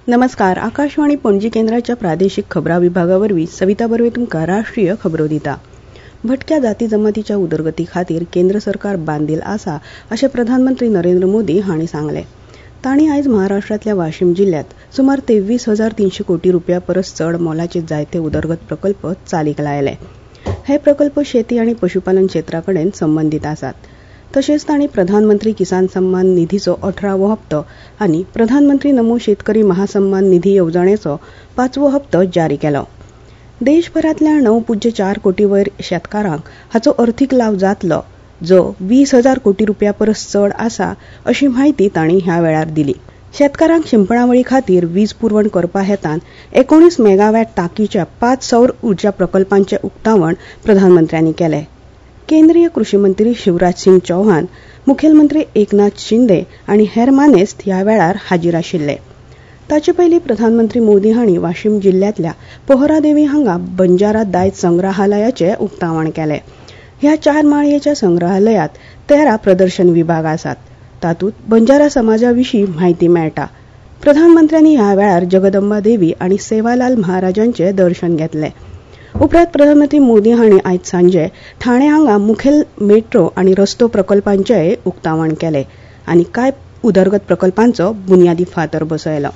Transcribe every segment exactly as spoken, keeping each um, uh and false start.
नमस्कार. आकाशवाणी पणजी केंद्राच्या प्रादेशिक खबरां विभागावरवीं सविता बर्वे तुमकां राष्ट्रीय खबरो दिता. भटक्या जाती जमातीच्या उदरगती खातीर केंद्र सरकार बांदील आसा अशें प्रधानमंत्री नरेंद्र मोदी हांणी सांगलें. तांणी आयज महाराष्ट्रांतल्या वाशीम जिल्ह्यात सुमार तेवीस हजार तीनशे कोटी रुपया परस चड मोलाचे जायते उदरगत प्रकल्प चालीक लायले. हे प्रकल्प शेती आनी पशुपालन क्षेत्रा कडेन संबंदीत आसात. तशेंच तांणी प्रधानमंत्री किसान सन्मान निधीचो अठरावो हप्तो आनी प्रधानमंत्री नमो शेतकरी महासन्मान निधी येवजणेचो पांचवो हप्तो जारी केलो. देशभरांतल्या णव पुज्य चार कोटी वयर शेतकारांक हाचो अर्थीक लाव जातलो, जो वीस हजार कोटी रुपया परस चड आसा अशी माहिती तांणी ह्या वेळार दिली. शेतकारांक शिंपणावळी खातीर वीज पुरवण करपा हेतान एकोणीस मेगावॅट तांकीच्या पांच सौर उर्जा प्रकल्पांचे उक्तावण प्रधानमंत्र्यांनी केले. केंद्रीय कृषी मंत्री शिवराज सिंग चौहान, मुखेलमंत्री एकनाथ शिंदे आनी हेर मानेस्त ह्या वेळार हाजीर आशिल्ले. ताचे पयलीं प्रधानमंत्री मोदी हांणी वाशीम जिल्ह्यातल्या पोहरादेवी हांगा बंजारा दायज संग्रहालयाचे उक्तावण केले. ह्या चार माळयेच्या संग्रहालयात तेरा प्रदर्शन विभाग आसात. तातूंत बंजारा समाजा विशीं म्हायती मेळटा. प्रधानमंत्र्यांनी ह्या वेळार जगदंबा देवी आनी सेवालाल महाराजांचे दर्शन घेतले. उपरांत प्रधानमंत्री मोदी हांणी आयज सांजे ठाणे हांगा मुखेल मेट्रो आनी रस्तो प्रकल्पांचेय उक्तावण केले आनी कांय उदरगत प्रकल्पांचो बुन्यादी फातर बसयलो.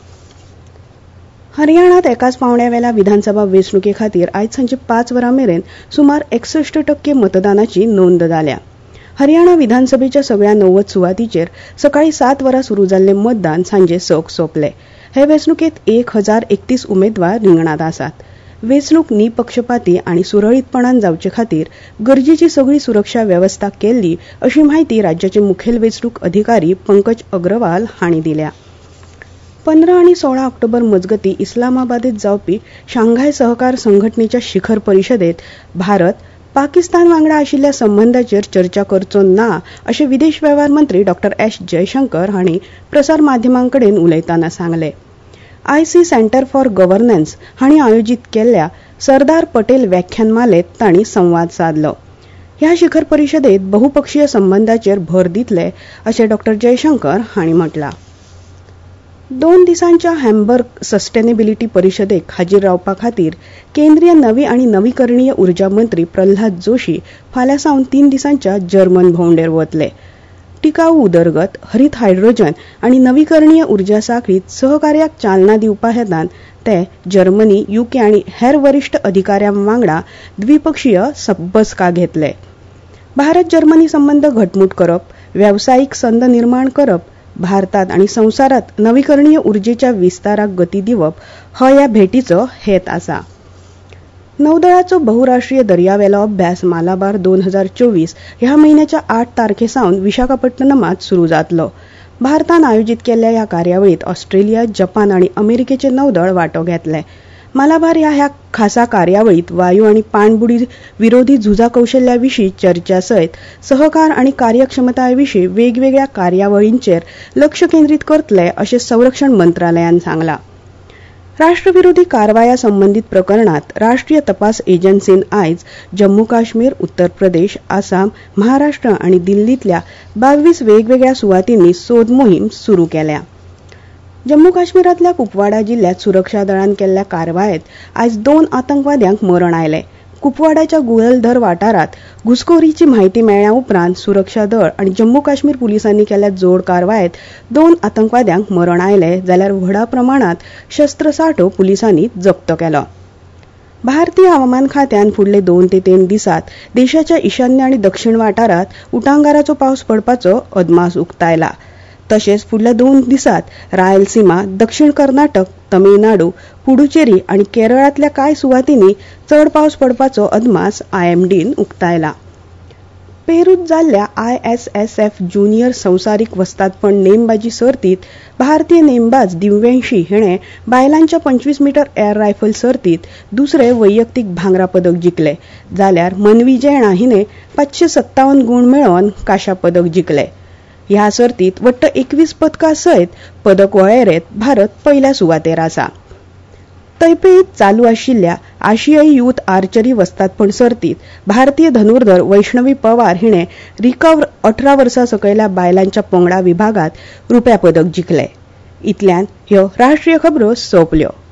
हरियाणात एकाच पावंड्यावेल्या विधानसभा वेंचणुके खातीर आयज सांजे पांच वरां मेरेन सुमार एकसष्ट टक्के मतदानाची नोंद जाल्या. हरियाणा विधानसभेच्या सगळ्या णव्वद सुवातींचेर सकाळी सात वरां सुरू जाल्ले मतदान सांजे सक सोंपले. हे वेंचणुकेत एक हजार एकतीस उमेदवार रिंगणात आसात. वेंचणूक निपक्षपाती आनी सुरळीतपणान जावचे खातीर गरजेची सगळी सुरक्षा वेवस्था केल्ली अशी माहिती राज्याचे मुखेल वेंचणूक अधिकारी पंकज अग्रवाल हांणी दिल्या. पंदरा आनी सोळा ऑक्टोबर मजगतीं इस्लामाबादेत जावपी शांघाय सहकार संघटनेच्या शिखर परिशदेत भारत पाकिस्तान वांगडा आशिल्ल्या संबंदांचेर चर्चा करचो ना अशें विदेश वेव्हार मंत्री डॉ एस जयशंकर हांणी प्रसार माध्यमांकडेन उलयतना सांगलें. आयसी सेंटर फॉर गव्हर्नन्स हांणी आयोजीत केल्ल्या सरदार पटेल व्याख्यानमालेत तांणी संवाद साधलो. ह्या शिखर परिशदेत बहुपक्षीय संबंदांचेर भर दितले अशें डॉ जयशंकर हांणी म्हटलां. दोन दिसांच्या हॅम्बर्ग सस्टेनेबिलिटी परिशदेक हाजीर रावपा खातीर केंद्रीय नवी आनी नवीकरणीय उर्जा मंत्री प्रल्हाद जोशी फाल्यां सावन तीन दिसांच्या जर्मन भोंवडेर वतले. टिकाऊ उदरगत, हरीत हायड्रोजन आनी नवीकरणीय उर्जा साखळीत सहकार्याक चालना दिवपा हेतान ते जर्मनी, युके आनी हेर वरिश्ठ अधिकाऱ्यां वांगडा द्विपक्षीय बसका घेतले. भारत जर्मनी संबंद घटमूट करप, वेवसायीक संद निर्माण करप, भारतात आनी संवसारात नवीकरणीय उर्जेच्या विस्ताराक गती दिवप हो ह्या भेटीचो हेत आसा. नौदळाचो बहुराष्ट्रीय दर्यावेलो अभ्यास मालाबार दोन हजार चोवीस ह्या म्हयन्याच्या आठ तारखेसावन विशाखापट्टणमात सुरू जातलो. भारतान आयोजीत केल्ल्या ह्या कार्यावळीत ऑस्ट्रेलिया, जपान आनी अमेरिकेचे नौदळ वांटो घेतले. मालाबार ह्या ह्या खासा कार्यावळीत वायू आनी पाणबुडी विरोधी झुजा कौशल्याविशीं चर्चा सयत सहकार आनी कार्यक्षमतायेविशीं वेगवेगळ्या कार्यावळींचेर लक्ष केंद्रीत करतले अशें संरक्षण मंत्रालयान सांगलां. राष्ट्रविरोधी कारवाया संबंधीत प्रकरणात राष्ट्रीय तपास एजन्सीन आयज जम्मू काश्मीर, उत्तर प्रदेश, आसाम, महाराष्ट्र आनी दिल्लीतल्या बावीस वेगवेगळ्या सुवातींनी सोद मोहीम सुरू केल्या. जम्मू काश्मीरातल्या कुपवाडा जिल्ह्यात सुरक्षा दळान केल्ल्या कारवायेत आयज दोन आतंकवाद्यांक मरण आयलें. कुपवाडाच्या गुळलधर वाठारात घुसखोरीची म्हायती मेळ्ळ्या उपरांत सुरक्षा दळ आनी जम्मू काश्मीर पुलिसांनी केल्ल्या जोड कारवायेत दोन आतंकवाद्यांक मरण आयलें, जाल्यार व्हडा प्रमाणात शस्त्रसाठो पुलिसांनी जप्त केलो. भारतीय हवामान खात्यान फुडले दोन ते तीन दिसात देशाच्या ईशान्य आनी दक्षिण वाठारात उटंगाराचो पावस पडपाचो अदमास उक्तायला. तशेंच फुडल्या दोन दिसात रायलसीमा, दक्षिण कर्नाटक, तमिळनाडू, पुडुचेरी आनी केरळातल्या कांय सुवातींनी चड पावस पडपाचो अदमास आयएमडीन उक्तायला. पेरूत जाल्ल्या I S S F junior संवसारीक वस्तादपण नेमबाजी सर्तीत भारतीय नेमबाज दिव्यांशी हिणें बायलांच्या पंचवीस मीटर एअर रायफल सर्तीत दुसरे वैयक्तीक भांगरा पदक जिखले, जाल्यार मनवी जैणा हिणें पांचशे सत्तावन गुण मेळोवन कांशा पदक जिखले. ह्या सर्तीत वट्ट एकवीस पदकां सयत पदक वळेरेंत भारत पयल्या सुवातेर आसा. तैपेईत चालू आशिल्ल्या आशियाई यूथ आर्चरी वस्तादपण सर्तीत भारतीय धनुर्धर वैष्णवी पवार हिणें रिकर्व अठरा वर्सां सकयल्या बायलांच्या पंगडा विभागात रुप्या पदक जिखलें. इतल्यान ह्यो राष्ट्रीय खबरो सोंपल्यो.